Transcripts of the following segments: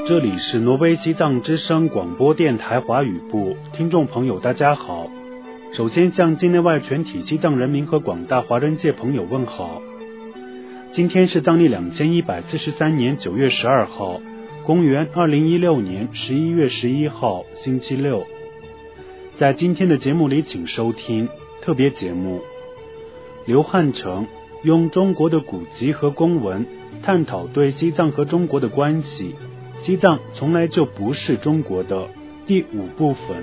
这里是挪威西藏之声广播电台华语部，听众朋友大家好。首先向境内外全体西藏人民和广大华人界朋友问好。今天是藏历2143年9月12号，公元2016年11月11号，星期六。在今天的节目里，请收听特别节目。刘汉成用中国的古籍和公文探讨对西藏和中国的关系，西藏从来就不是中国的第5部分。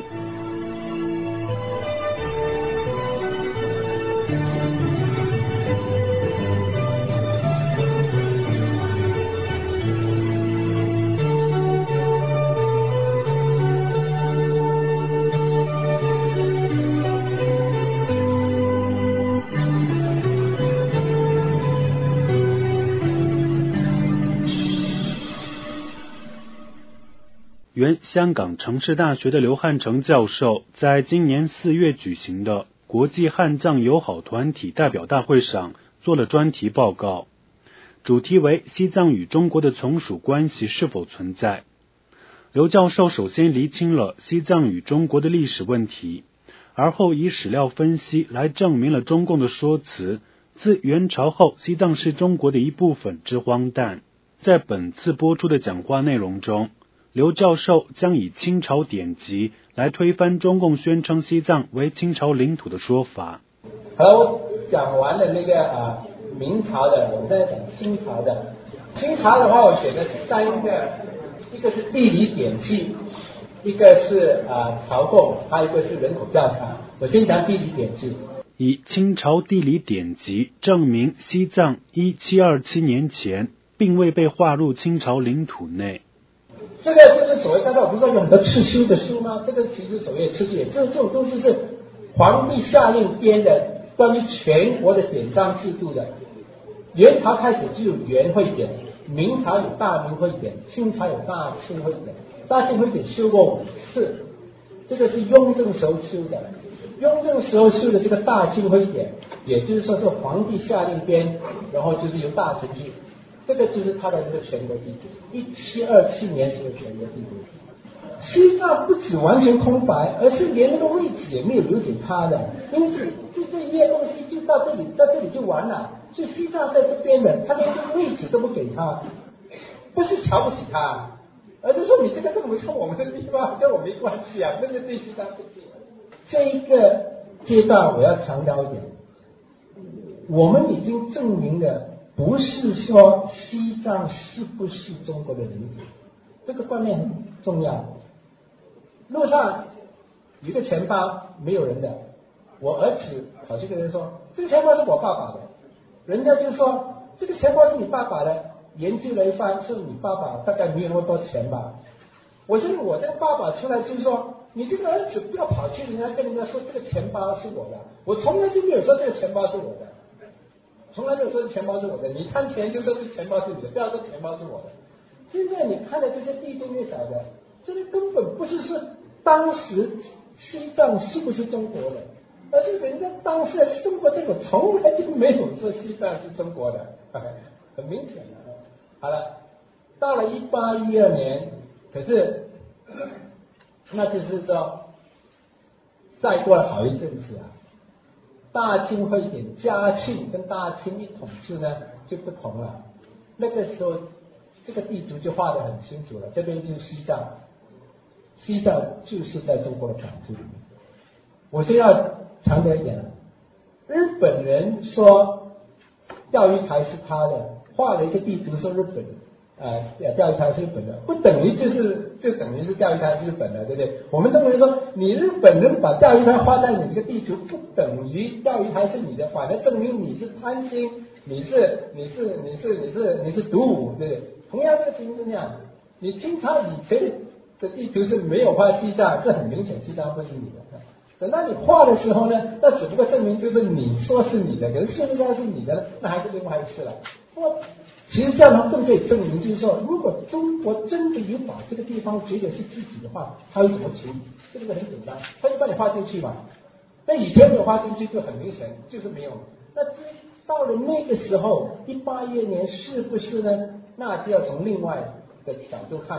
原香港城市大学的刘汉成教授在今年4月举行的国际汉藏友好团体代表大会上做了专题报告，主题为西藏与中国的从属关系是否存在。刘教授首先厘清了西藏与中国的历史问题，而后以史料分析来证明了中共的说辞自元朝后西藏是中国的一部分之荒诞。在本次播出的讲话内容中，刘教授将以清朝典籍来推翻中共宣称西藏为清朝领土的说法。 好了，我讲完了那个明朝的，我们现在讲清朝的。清朝的话，我选的3个，一个是地理典籍，一个是朝贡，还有一个是人口调查。我先讲地理典籍。 以清朝地理典籍证明西藏1727年前并未被划入清朝领土内。 这个就是所谓刚才我不是说有很多刺绣的书吗？这个其实所谓的刺绣，这种东西是皇帝下令编的，关于全国的典章制度的。元朝开始就有元会典，明朝有大明会典，清朝有大清会典。大清会典修过5次，这个是雍正时候修的。雍正时候修的这个大清会典，也就是说是皇帝下令编，然后就是由大臣去。这个就是他的这个全国地图，1727年这个全国地图。西藏不止完全空白，而是连那个位置也没有留给他的，因此这一页东西就到这里就完了。所以西藏在这边的，他连这个位置都不给他，不是瞧不起他，而是说你这个跟我们这个地方跟我没关系啊，那个对西藏不行。这一个阶段我要强调一点，我们已经证明了。不是说西藏是不是中国的领土，这个观念很重要。路上有一个钱包没有人的，我儿子跑去跟人说这个钱包是我爸爸的，人家就说这个钱包是你爸爸的，研究了一番是你爸爸大概没有那么多钱吧。我觉得我这个爸爸出来就是说你这个儿子不要跑去人家跟人家说这个钱包是我的，我从来就没有说这个钱包是我的，从来没有说是钱包是我的，你看钱就说是钱包是你的，不要说钱包是我的。现在你看的这些地动越小的，这个根本不是说当时西藏是不是中国的，而是人家当时的中国政府从来就没有说西藏是中国的，很明显的。好了，到了1812年，可是那就是说再过了好一阵子啊，大清会典嘉庆跟大清一统治呢就不同了，那个时候这个地图就画得很清楚了，这边就是西藏，西藏就是在中国的版图里面。我先要强调一点了，日本人说钓鱼台是他的，画了一个地图说日本钓鱼台是日本的，不等于就等于是钓鱼台是日本的，对不对？我们中国人说你日本人把钓鱼台画在你这个地图，不等于钓鱼台是你的，反而证明你是贪心，你是独武，对不对？同样这个情况是这样，你清朝以前的地图是没有画西藏，这很明显西藏不是你的。等到你画的时候呢，那只不过证明就是你说是你的，可是事实上是你的，那还是另外一事了。其实这样的更可以证明，就是说，如果中国真的有把这个地方觉得是自己的话，他会怎么处理？这个很简单，他就把你画进去嘛。那以前没有画进去就很明显就是没有。那到了那个时候，1812年是不是呢？那就要从另外的角度看了。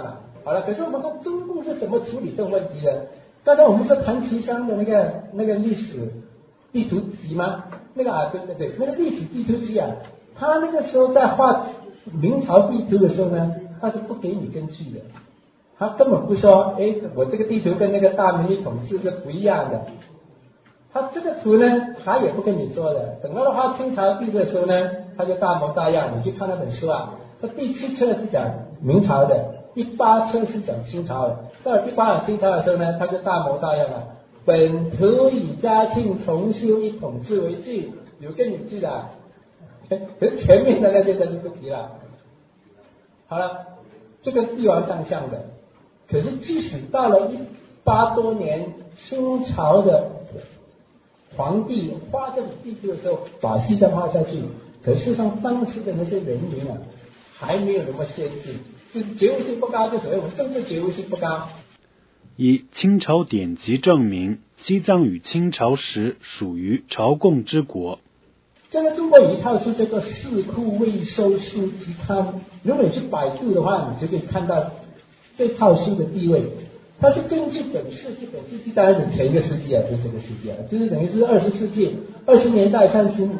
好了，可是我们看中共是怎么处理这个问题的？刚才我们说谭其骧的那个历史地图集吗？那个对，那个历史地图集啊，他那个时候在画明朝地图的时候呢，他是不给你根据的，他根本不说，我这个地图跟那个大明的统治是不一样的。他这个图呢，他也不跟你说的。等到他画清朝地图的时候呢，他就大模大样。你去看那本书啊，他第7册是讲明朝的，第8册是讲清朝的。到了第8册清朝的时候呢，他就大模大样了。本图以嘉庆重修一统制为据，有跟你记的，可是前面的那些就不提了。好了，这个帝王将相的，可是即使到了18多年，清朝的皇帝画这个地图的时候，把西藏画下去，可事实上当时的那些人民啊，还没有那么先进，就是觉悟性不高，就所谓我们政治觉悟性不高。 以清朝典籍证明，西藏与清朝时属于朝贡之国。 这个中国有一套书叫做《四库未收书集刊》，如果你去百度的话，你就可以看到这套书的地位。它是根据本世纪当然是前一个世纪啊，不是这个世纪啊，就是等于是20世纪20年代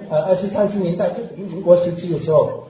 30年代，就等于民国时期的时候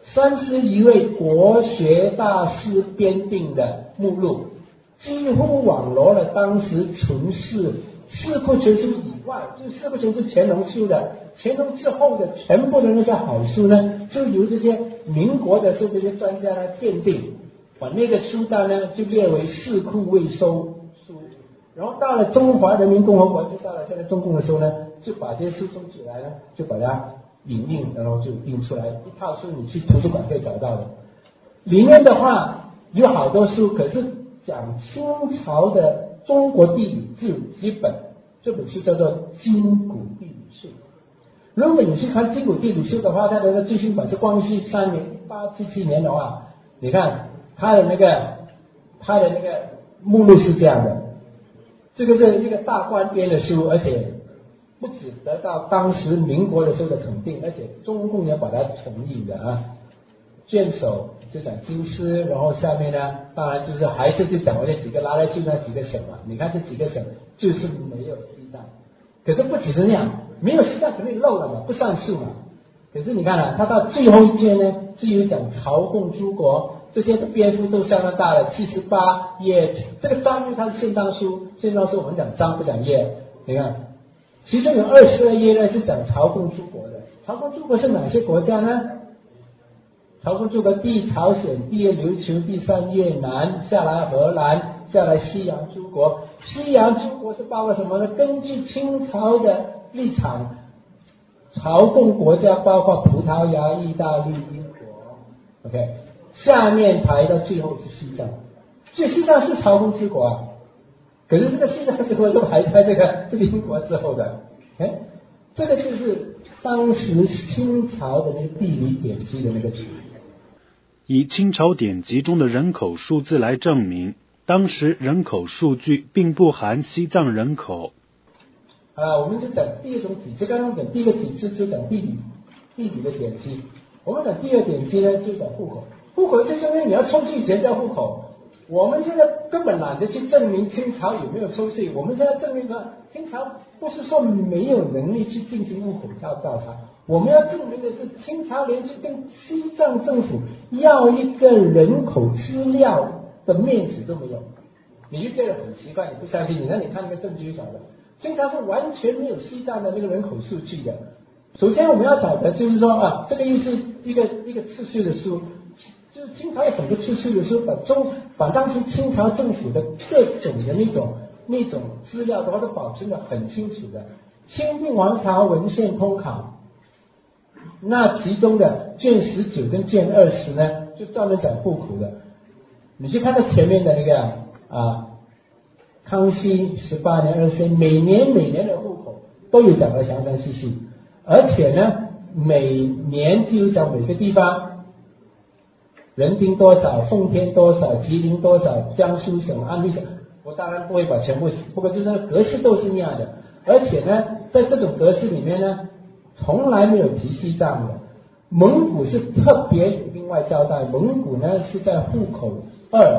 ，31位国学大师编定的目录。几乎网罗了当时存世四库全书以外，就是四库全是乾隆修的，乾隆之后的全部的那些好书呢，就由这些民国的这些专家来鉴定，把那个书单呢就列为四库未收书。然后到了中华人民共和国，就到了现在中共的时候呢，就把这些书收起来呢，就把它引印，然后就印出来一套书，你去图书馆可以找到的。里面的话有好多书，可是讲清朝的中国地理志几本，这本书叫做《金谷地理志》。如果你去看《金谷地理志》的话，它的最新版是光绪3年1877年的话，你看它的那个目录是这样的，这个是一个大官编的书，而且不只得到当时民国的时候的肯定，而且中共也把它承认的啊。卷首就讲京师，然后下面呢，当然就是还是就讲我那几个拉来去那几个省嘛。你看这几个省就是没有西藏，可是不只是那样，没有西藏肯定漏了嘛，不算数嘛。可是你看啊，他到最后一卷呢，至于讲朝贡诸国，这些篇幅都相当大了，78页。这个章因为它是线上书，线上书我们讲章不讲页。你看，其中有22页呢是讲朝贡诸国的。朝贡诸国是哪些国家呢？朝贡诸国第一朝鲜，第二琉球，第3越南，下来荷兰，下来西洋诸国。西洋诸国是包括什么呢？根据清朝的立场，朝贡国家包括葡萄牙、意大利、英国。OK， 下面排到最后是西藏，所以西藏是朝贡之国啊。可是这个西藏之国都排在这个英国之后的。这个就是当时清朝的那个地理典籍的那个主义。 以清朝典籍中的人口数字来证明，当时人口数据并不含西藏人口。 我们就讲第二种体制，刚刚讲第一个体制就讲地理的典籍，我们讲第二典籍呢就讲户口。户口就是因为你要抽税前叫户口，我们现在根本懒得去证明清朝有没有抽税，我们现在证明说清朝不是说没有能力去进行户口调查，我们要证明的是清朝连去跟西藏政府要一个人口资料的面子都没有。你就觉得很奇怪，你不相信，你让你看那个证据就晓得，清朝是完全没有西藏的那个人口数据的。首先我们要找的就是说这个又是一个次序的书，就是清朝有很多次序的书，把当时清朝政府的各种的那种资料的话都保存的很清楚的。清定王朝文献通考，那其中的卷19跟卷20呢，就专门讲户口的。你去看到前面的那个康熙18年、24年，每年的户口都有讲得详详细细，而且呢，每年就有讲每个地方人丁多少，奉天多少，吉林多少，江苏省、安徽省。我当然不会把全部，不过就是那个格式都是那样的。而且呢，在这种格式里面呢，从来没有提西藏的。蒙古是特别另外交代，蒙古呢是在户口2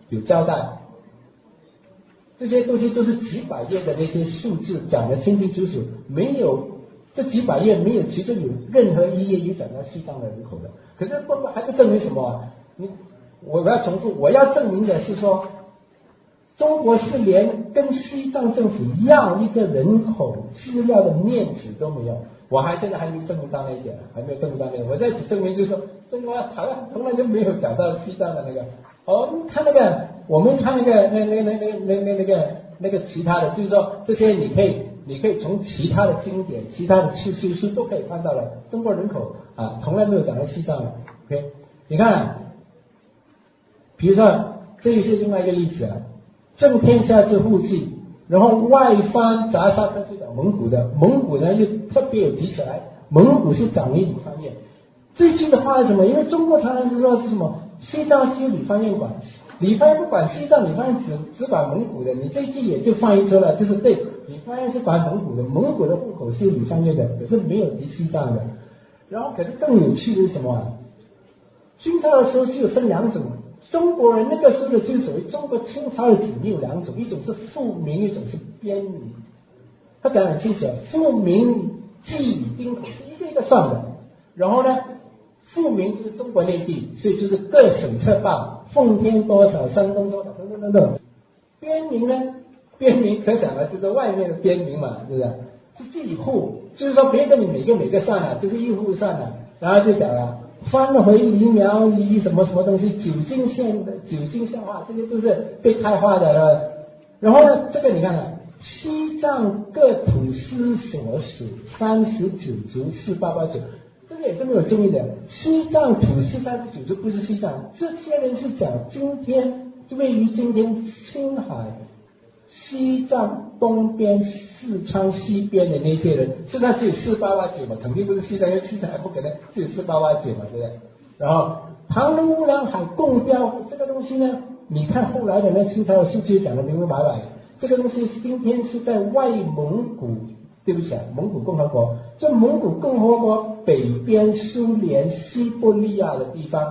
有交代，这些东西都是几百页的那些数字讲得清清楚楚，没有这几百页没有其中有任何一页有讲到西藏的人口的。可是还不证明什么啊？我要重复，我要证明的是说，中国是连跟西藏政府要一个人口资料的面子都没有。我现在还没证明到那一点，还没有证明到那一点。我在此证明就是说，中国台湾从来就没有讲到西藏的那个。我们看那个其他的，就是说这些你可以从其他的经典、其他的刺绣书都可以看到了，中国人口从来没有讲到西藏的。OK， 你看，比如说这是另外一个例子啊，正天下之户籍。然后外翻杂沙科是讲蒙古的，蒙古呢又特别有提起来，蒙古是长于理方院。这句的话是什么？因为中国常常是说是什么西藏是由理方院管，理方院不管西藏，理方院只管蒙古的。你这一句也就翻译出来，就是对，理方院是管蒙古的，蒙古的户口是由理方院的，可是没有提西藏的。然后可是更有趣的是什么啊？清朝的时候是有分两种。中国人那个时候的就所谓中国清朝的子民有两种，一种是复名，一种是边名。他讲得很清楚，复名记丁口是一个一个算的，然后呢，复名就是中国内地，所以就是各省册报，奉天多少，山东多少，等等。边名呢，边名可讲的就是外面的边名嘛，是不是？是记户，就是说别跟你每个算了，就是一户算了，然后就讲了。翻回黎苗黎什么什么东西，九经县的九经县话，这些都是被开化的了。然后呢，这个你看看，西藏各土司所属39族4889，这个也是没有争议的。西藏土司39族不是西藏，这些人是讲今天位于今天青海、西藏东边、四川西边的那些人，现在只有4889嘛，肯定不是西藏，因为西藏还不可能只有4889嘛，对不对？然后唐人乌梁海共标这个东西呢，你看后来的那清朝的书记讲的明明白白，这个东西今天是在外蒙古，对不起啊，蒙古共和国，就蒙古共和国北边苏联西伯利亚的地方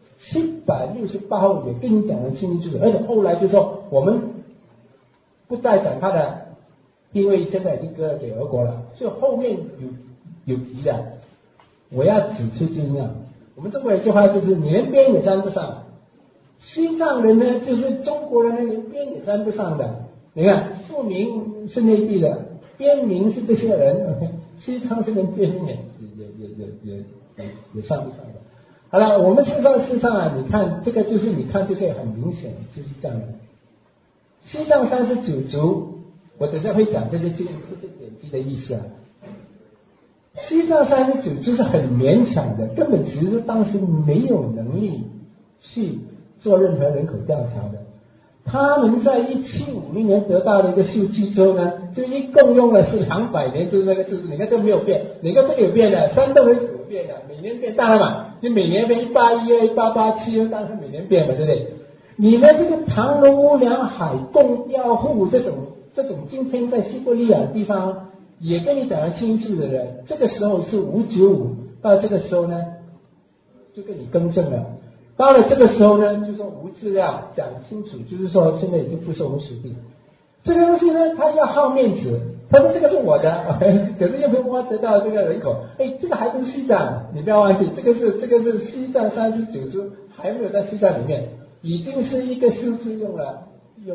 ，768号也跟你讲的清清楚楚，而且后来就说我们不再讲它的。因为现在已经割了给俄国了，所以后面有提的。我要指出就是这样，我们中国有句话就是你连边也沾不上，西藏人呢就是中国人呢连边也沾不上的。你看复名是内地的，边名是这些人，西藏是连边名也上不上的。好了，我们事实上啊，你看这个就是你看就可以很明显就是这样的。西藏39族。我等下会讲这些典籍的意思啊。西藏39族是很勉强的，根本其实当时没有能力去做任何人口调查的。他们在1750年得到了一个数据之后呢，就一共用了是200年，就是那个数字，你看这没有变，你看这个有变的，山洞人口有变的，每年变大了嘛，你每年变1812、1887，当然每年变嘛，对不对？你们这个唐人乌梁海共标户这种今天在西伯利亚的地方也跟你讲得清楚的人，这个时候是595，到这个时候呢就跟你更正了。到了这个时候呢，就说无资料讲清楚，就是说现在已经不是我们属地。这个东西呢，他要好面子，他说这个是我的，可是又没有得到这个人口，这个还不是西藏，你不要忘记，这个是西藏39族，还没有在西藏里面，已经是一个数字用了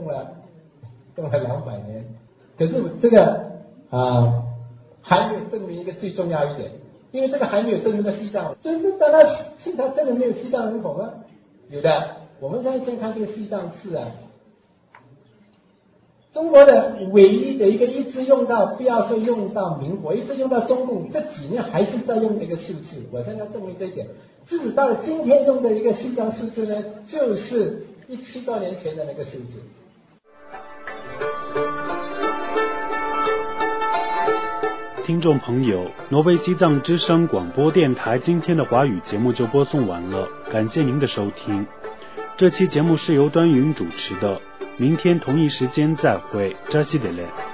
200年，可是这个还没有证明一个最重要一点，因为这个还没有证明到西藏，就是当他清朝真的没有西藏人口吗？有的，我们现在先看这个西藏志啊，中国的唯一的一直用到，不要说用到民国，一直用到中共，这几年还是在用这个数字，我现在证明这一点，即使到了今天用的一个西藏数字呢，就是17多年前的那个数字。 听众朋友，挪威基藏之声广播电台今天的华语节目就播送完了，感谢您的收听。这期节目是由端云主持的，明天同一时间再会，扎西德勒。